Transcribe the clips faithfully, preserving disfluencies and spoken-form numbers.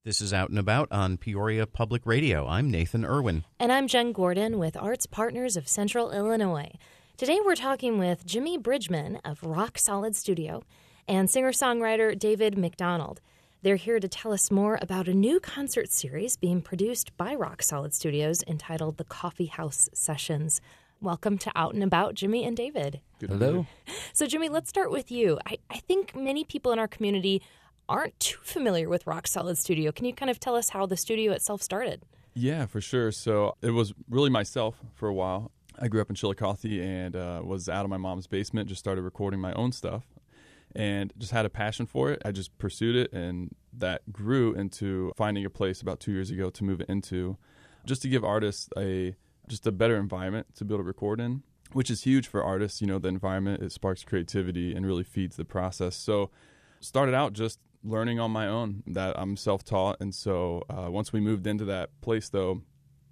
This is Out and About on Peoria Public Radio. I'm Nathan Irwin. And I'm Jen Gordon with Arts Partners of Central Illinois. Today we're talking with Jimmy Bridgman of Rock Solid Studio and singer-songwriter David McDonald. They're here to tell us more about a new concert series being produced by Rock Solid Studios entitled The Coffee House Sessions. Welcome to Out and About, Jimmy and David. Good Hello. So, Jimmy, let's start with you. I, I think many people in our community aren't too familiar with Rock Solid Studio. Can you kind of tell us how the studio itself started? Yeah, for sure. So it was really myself for a while. I grew up in Chillicothe and uh, was out of my mom's basement, just started recording my own stuff and just had a passion for it. I just pursued it, and that grew into finding a place about two years ago to move it into, just to give artists a just a better environment to be able to record in, which is huge for artists. You know, the environment, it sparks creativity and really feeds the process. So started out just learning on my own, that I'm self-taught. And so uh, once we moved into that place, though,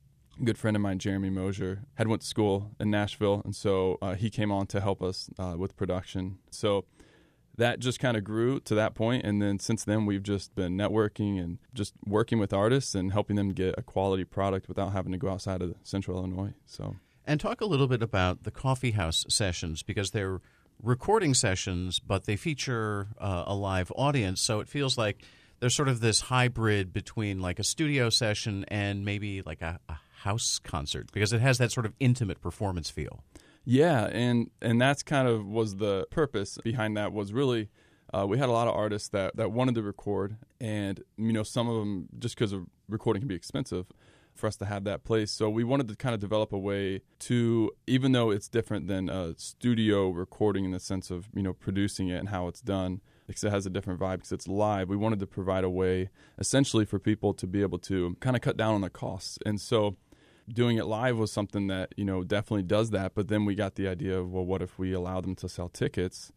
a good friend of mine, Jeremy Mosier, had went to school in Nashville. And so uh, he came on to help us uh, with production. So that just kind of grew to that point. And then since then, we've just been networking and just working with artists and helping them get a quality product without having to go outside of Central Illinois. So, and talk a little bit about the Coffee House Sessions, because they're recording sessions, but they feature uh, a live audience, so it feels like there's sort of this hybrid between like a studio session and maybe like a, a house concert, because it has that sort of intimate performance feel. Yeah, and and that's kind of was the purpose behind that, was really uh, we had a lot of artists that, that wanted to record, and you know, some of them, just because of recording can be expensive for us to have that place. So we wanted to kind of develop a way to, even though it's different than a studio recording in the sense of, you know, producing it and how it's done, because it has a different vibe because it's live, we wanted to provide a way essentially for people to be able to kind of cut down on the costs. And so doing it live was something that, you know, definitely does that. But then we got the idea of, well, what if we allow them to sell tickets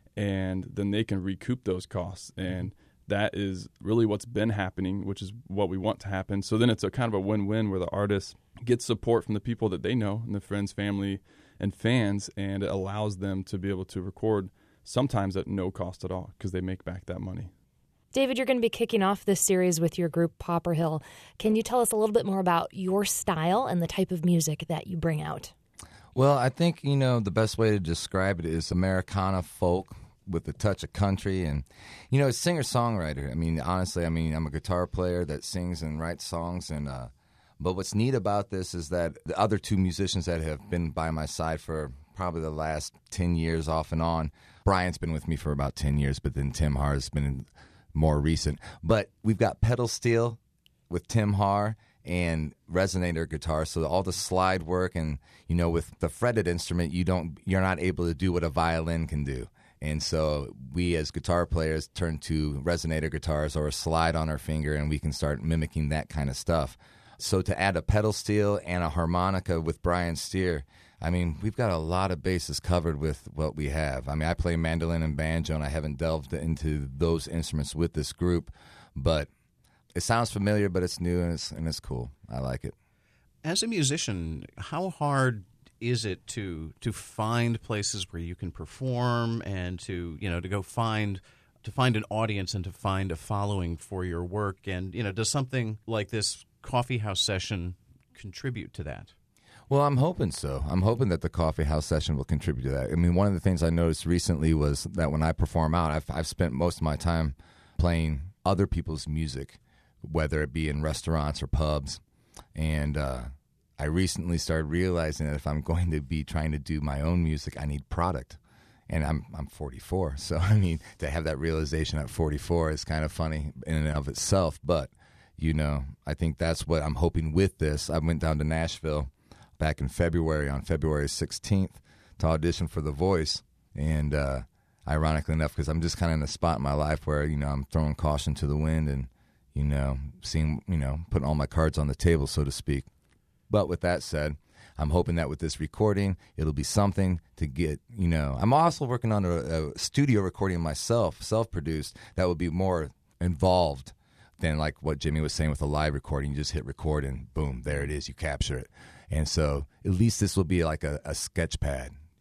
and then they can recoup those costs? And that is really what's been happening, which is what we want to happen. So then it's a kind of a win-win where the artists get support from the people that they know and the friends, family, and fans, and it allows them to be able to record sometimes at no cost at all because they make back that money. David, you're going to be kicking off this series with your group Popper Hill. Can you tell us a little bit more about your style and the type of music that you bring out? Well, I think, you know, the best way to describe it is Americana folk with a touch of country, and you know, it's singer-songwriter. I mean, honestly, I mean, I'm a guitar player that sings and writes songs, and uh, but what's neat about this is that the other two musicians that have been by my side for probably the last ten years off and on, Brian's been with me for about ten years, but then Tim Haar has been more recent. But we've got pedal steel with Tim Haar and resonator guitar, so all the slide work, and you know, with the fretted instrument, you don't, you're not able to do what a violin can do. And so we as guitar players turn to resonator guitars or a slide on our finger, and we can start mimicking that kind of stuff. So to add a pedal steel and a harmonica with Brian Steer, I mean, we've got a lot of bases covered with what we have. I mean, I play mandolin and banjo, and I haven't delved into those instruments with this group, but it sounds familiar, but it's new and it's, and it's cool. I like it. As a musician, how hard is it to to find places where you can perform and to, you know, to go find to find an audience and to find a following for your work? And, you know, does something like this coffee house session contribute to that? Well, I'm hoping so. I'm hoping that the coffee house session will contribute to that. I mean, one of the things I noticed recently was that when I perform out, I've, I've spent most of my time playing other people's music, whether it be in restaurants or pubs, and uh I recently started realizing that if I'm going to be trying to do my own music, I need product. And I'm I'm forty-four, so I mean, to have that realization at forty-four is kind of funny in and of itself. But, you know, I think that's what I'm hoping with this. I went down to Nashville back in February, on February sixteenth, to audition for The Voice. And uh, ironically enough, because I'm just kind of in a spot in my life where, you know, I'm throwing caution to the wind and, you know, seeing, you know, putting all my cards on the table, so to speak. But with that said, I'm hoping that with this recording, it'll be something to get, you know. I'm also working on a, a studio recording myself, self-produced, that will be more involved than like what Jimmy was saying with a live recording. You just hit record and boom, there it is, you capture it. And so at least this will be like a, a sketch pad,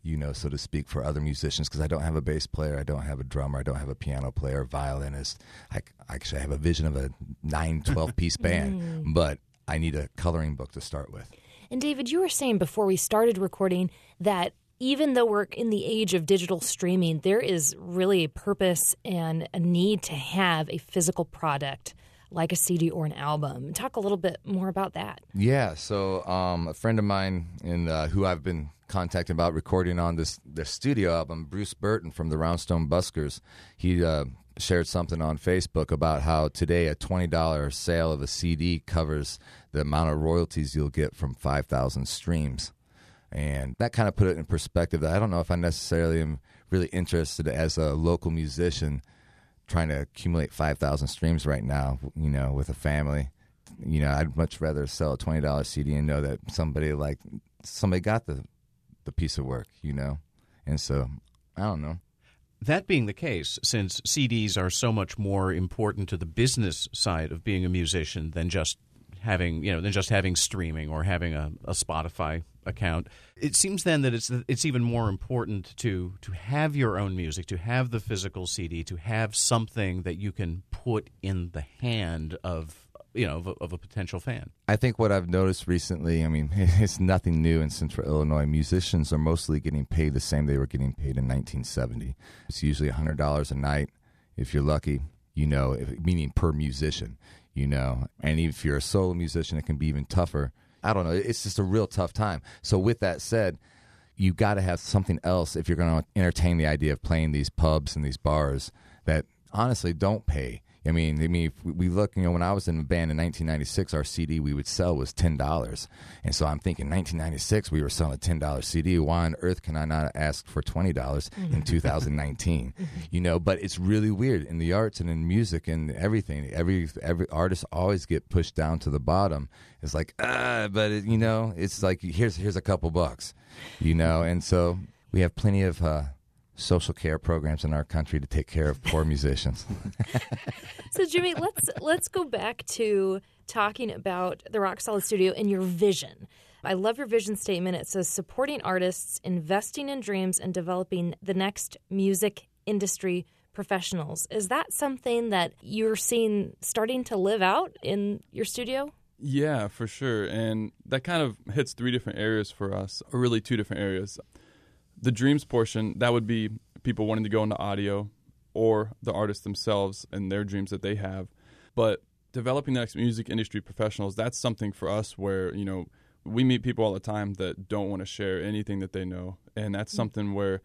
you know, so to speak, for other musicians, because I don't have a bass player, I don't have a drummer, I don't have a piano player, violinist. I, I actually have a vision of a nine, twelve-piece band, mm. but I need a coloring book to start with. And David, you were saying before we started recording that even though we're in the age of digital streaming, there is really a purpose and a need to have a physical product like a C D or an album. Talk a little bit more about that. Yeah, so um, a friend of mine in, uh, who I've been contacting about recording on this, this studio album, Bruce Burton from the Roundstone Buskers, he uh, shared something on Facebook about how today a twenty dollars sale of a C D covers the amount of royalties you'll get from five thousand streams. And that kind of put it in perspective that I don't know if I necessarily am really interested as a local musician trying to accumulate five thousand streams right now, you know, with a family. You know, I'd much rather sell a twenty dollars C D and know that somebody like somebody got the the piece of work, you know. And so, I don't know. That being the case, since C Ds are so much more important to the business side of being a musician than just having, you know, than just having streaming or having a, a Spotify account, it seems then that it's it's even more important to to have your own music, to have the physical C D, to have something that you can put in the hand of, you know, of a, of a potential fan. I think what I've noticed recently, I mean, it's nothing new in Central Illinois. Musicians are mostly getting paid the same they were getting paid in nineteen seventy. It's usually one hundred dollars a night, if you're lucky, you know, if, meaning per musician, you know. And if you're a solo musician, it can be even tougher. I don't know. It's just a real tough time. So with that said, you got to have something else if you're going to entertain the idea of playing these pubs and these bars that honestly don't pay. I mean, I mean, if we look, you know, when I was in a band in nineteen ninety-six, our C D we would sell was ten dollars. And so I'm thinking nineteen ninety-six, we were selling a ten dollars C D. Why on earth can I not ask for twenty dollars in two thousand nineteen? You know, but it's really weird in the arts and in music and everything. Every every artist always get pushed down to the bottom. It's like, ah, but, it, you know, it's like, here's here's a couple bucks, you know. And so we have plenty of uh, social care programs in our country to take care of poor musicians. So, Jimmy, let's let's go back to talking about the Rock Solid Studio and your vision. I love your vision statement. It says supporting artists, investing in dreams, and developing the next music industry professionals. Is that something that you're seeing starting to live out in your studio? Yeah, for sure. And that kind of hits three different areas for us, or really two different areas. The dreams portion, that would be people wanting to go into audio or the artists themselves and their dreams that they have. But developing the next music industry professionals, that's something for us where, you know, we meet people all the time that don't want to share anything that they know. And that's something where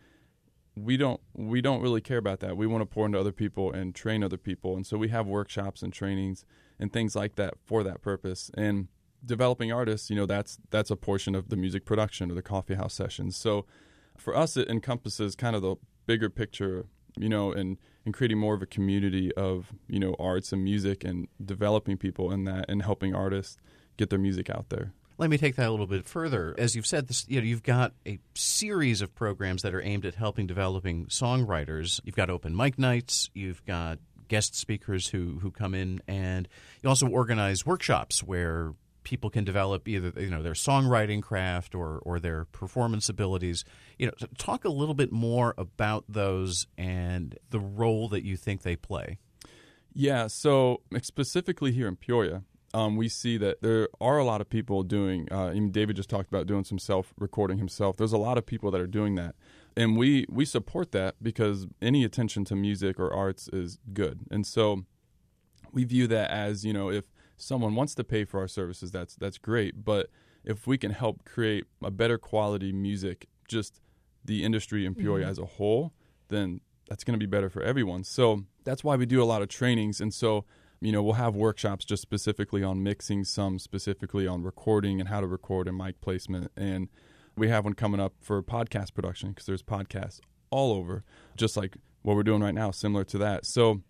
we don't we don't really care about that. We want to pour into other people and train other people. And so we have workshops and trainings and things like that for that purpose. And developing artists, you know, that's that's a portion of the music production or the coffee house sessions. So for us, it encompasses kind of the bigger picture, you know, and, and creating more of a community of, you know, arts and music and developing people in that and helping artists get their music out there. Let me take that a little bit further. As you've said, this, you know, you've got a series of programs that are aimed at helping developing songwriters. You've got open mic nights. You've got guest speakers who, who come in, and you also organize workshops where people can develop either, you know, their songwriting craft or or their performance abilities. You know, talk a little bit more about those and the role that you think they play. Yeah, so specifically here in Peoria, um, we see that there are a lot of people doing, uh, even David just talked about doing some self-recording himself. There's a lot of people that are doing that. And we, we support that because any attention to music or arts is good. And so we view that as, you know, if someone wants to pay for our services, that's that's great. But if we can help create a better quality music, just the industry in Peoria mm-hmm. as a whole, then that's going to be better for everyone. So that's why we do a lot of trainings. And so, you know, we'll have workshops just specifically on mixing, some specifically on recording and how to record and mic placement. And we have one coming up for podcast production because there's podcasts all over, just like what we're doing right now, similar to that. So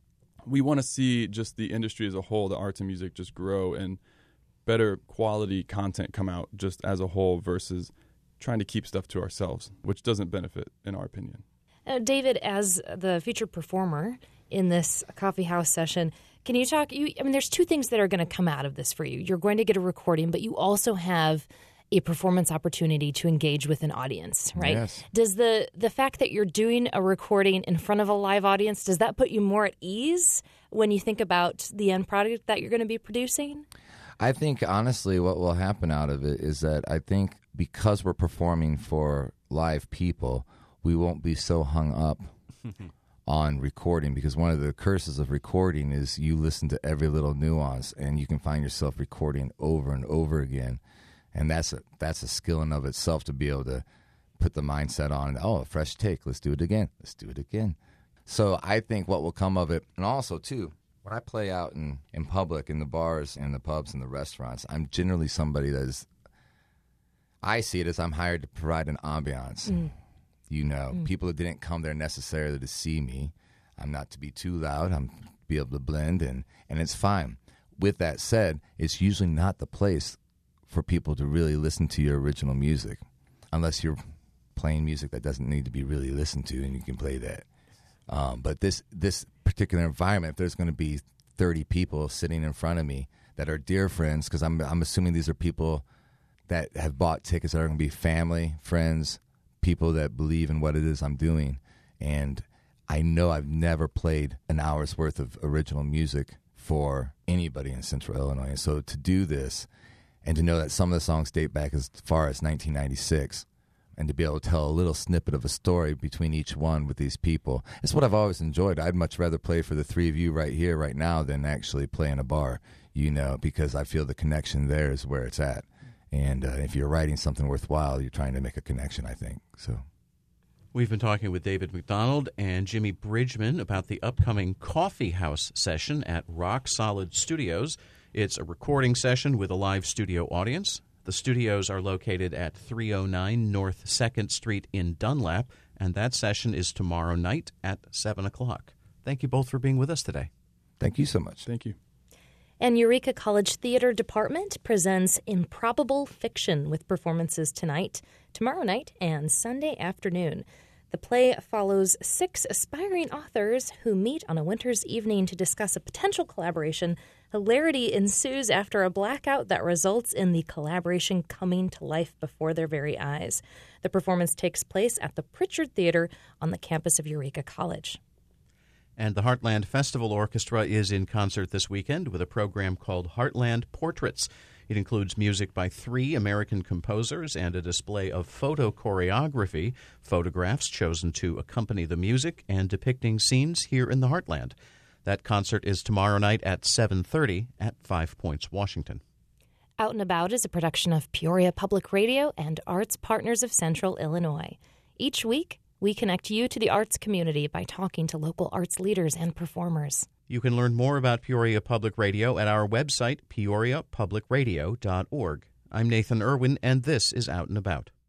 we want to see just the industry as a whole, the arts and music, just grow and better quality content come out just as a whole versus trying to keep stuff to ourselves, which doesn't benefit, in our opinion. Uh, David, as the featured performer in this coffee house session, can you talk? You, I mean, there's two things that are going to come out of this for you. You're going to get a recording, but you also have a performance opportunity to engage with an audience, right? Yes. Does the the fact that you're doing a recording in front of a live audience, does that put you more at ease when you think about the end product that you're going to be producing? I think, honestly, what will happen out of it is that I think because we're performing for live people, we won't be so hung up on recording, because one of the curses of recording is you listen to every little nuance and you can find yourself recording over and over again. And that's a, that's a skill in of itself to be able to put the mindset on, oh, a fresh take, let's do it again, let's do it again. So I think what will come of it, and also, too, when I play out in, in public, in the bars and the pubs and the restaurants, I'm generally somebody that is, I see it as I'm hired to provide an ambiance. Mm. You know, mm. people that didn't come there necessarily to see me. I'm not to be too loud. I'm to be able to blend, and, and it's fine. With that said, it's usually not the place for people to really listen to your original music, unless you're playing music that doesn't need to be really listened to, and you can play that. Um, but this this particular environment, if there's going to be thirty people sitting in front of me that are dear friends, because I'm I'm assuming these are people that have bought tickets that are going to be family, friends, people that believe in what it is I'm doing, and I know I've never played an hour's worth of original music for anybody in Central Illinois. And so to do this, and to know that some of the songs date back as far as nineteen ninety-six, and to be able to tell a little snippet of a story between each one with these people, it's what I've always enjoyed. I'd much rather play for the three of you right here, right now, than actually play in a bar, you know, because I feel the connection there is where it's at. And uh, if you're writing something worthwhile, you're trying to make a connection, I think. So, we've been talking with David McDonald and Jimmy Bridgman about the upcoming Coffee House session at Rock Solid Studios. It's a recording session with a live studio audience. The studios are located at three oh nine North second Street in Dunlap, and that session is tomorrow night at seven o'clock. Thank you both for being with us today. Thank you so much. Thank you. And Eureka College Theater Department presents Improbable Fiction with performances tonight, tomorrow night, and Sunday afternoon. The play follows six aspiring authors who meet on a winter's evening to discuss a potential collaboration. Hilarity ensues after a blackout that results in the collaboration coming to life before their very eyes. The performance takes place at the Pritchard Theater on the campus of Eureka College. And the Heartland Festival Orchestra is in concert this weekend with a program called Heartland Portraits. It includes music by three American composers and a display of photo choreography, photographs chosen to accompany the music and depicting scenes here in the Heartland. That concert is tomorrow night at seven thirty at Five Points, Washington. Out and About is a production of Peoria Public Radio and Arts Partners of Central Illinois. Each week, we connect you to the arts community by talking to local arts leaders and performers. You can learn more about Peoria Public Radio at our website, peoria public radio dot org. I'm Nathan Irwin, and this is Out and About.